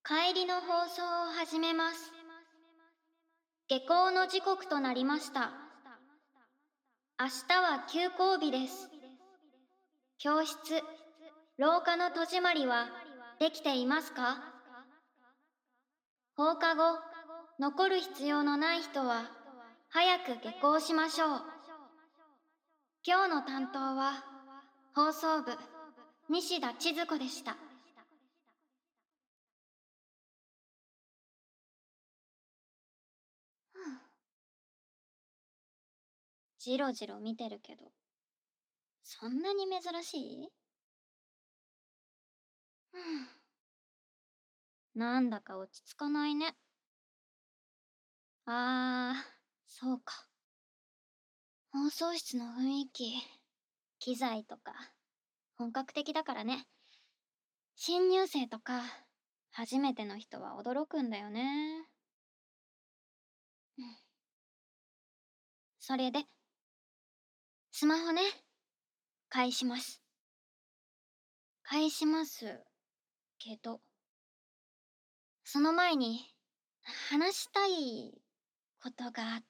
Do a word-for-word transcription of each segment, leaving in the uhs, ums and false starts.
帰りの放送を始めます。下校の時刻となりました。明日は休校日です。教室、廊下の戸締まりはできていますか？放課後、残る必要のない人は早く下校しましょう。今日の担当は放送部西田千鶴子でした。じろじろ見てるけど、そんなに珍しい？なんだか落ち着かないね。あー、そうか。放送室の雰囲気、機材とか、本格的だからね。新入生とか、初めての人は驚くんだよね。うん。それで、スマホね、返します。返しますけど、その前に、話したいことがあって。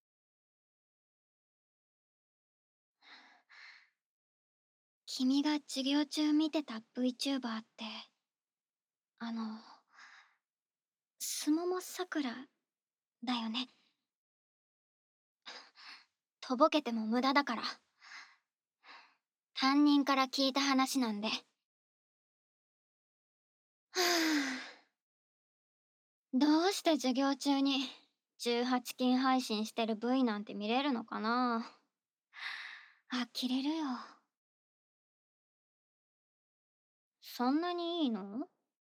君が授業中見てた VTuber って、あの、すももさくらだよね。とぼけても無駄だから。担任から聞いた話なんで。はぁ。どうして授業中にじゅうはち禁配信してる V なんて見れるのかな。呆れるよ。そんなにいいの？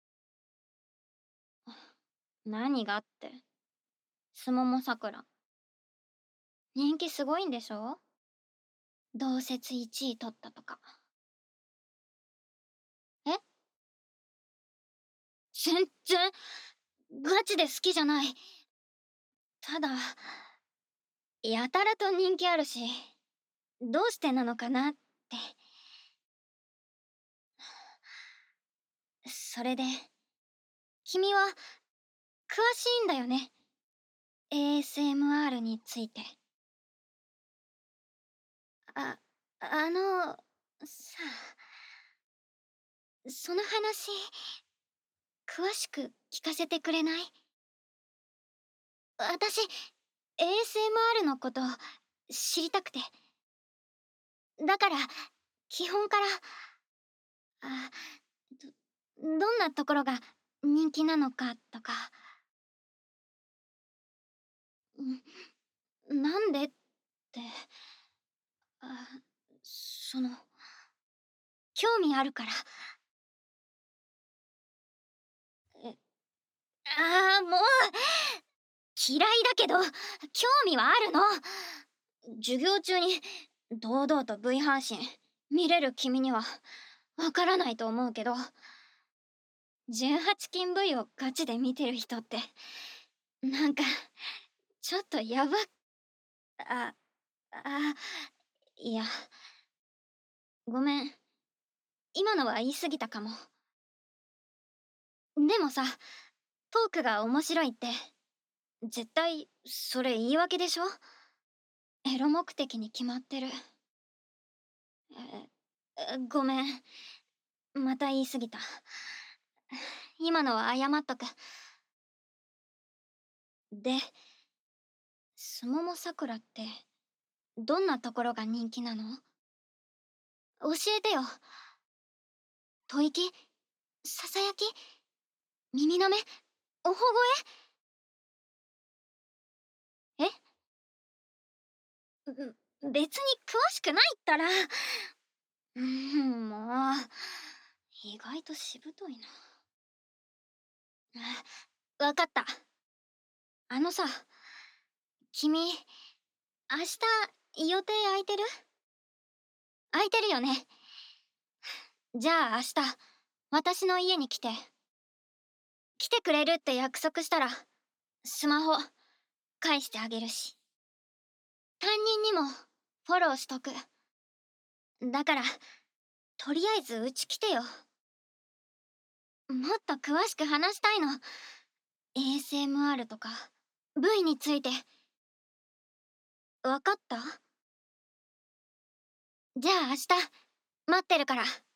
何がって。すももさくら。人気すごいんでしょ？同説いちい取ったとか。え？全然、ガチで好きじゃない。ただ、やたらと人気あるし、どうしてなのかなって。それで、君は、詳しいんだよね。エーエスエムアール について。あ、あの、さあ、その話、詳しく聞かせてくれない？私、エーエスエムアール のこと知りたくて。だから、基本から、あ、ど、どんなところが人気なのかとか。ん、なんでって、あ、その、興味あるから。え、ああ、もう嫌いだけど、興味はあるの。授業中に堂々と V 配信見れる君にはわからないと思うけど、じゅうはち禁 V をガチで見てる人って、なんか、ちょっとやば、あ、あ、いや、ごめん。今のは言い過ぎたかも。でもさ、トークが面白いって、絶対、それ言い訳でしょ？エロ目的に決まってる。え、えごめん。また言い過ぎた。今のは謝っとく。で、すももさくらって、どんなところが人気なの？教えてよ。吐息？ささやき？耳なめ？おほ声？え？ん、別に詳しくないったら。うん、もう、意外としぶといな。あ、わかった。あのさ、君、明日予定空いてる？空いてるよね。じゃあ明日、私の家に来て。来てくれるって約束したら、スマホ、返してあげるし。担任にも、フォローしとく。だから、とりあえずうち来てよ。 もっと詳しく話したいの。エーエスエムアール とか ブイ について。わかった？じゃあ明日待ってるから。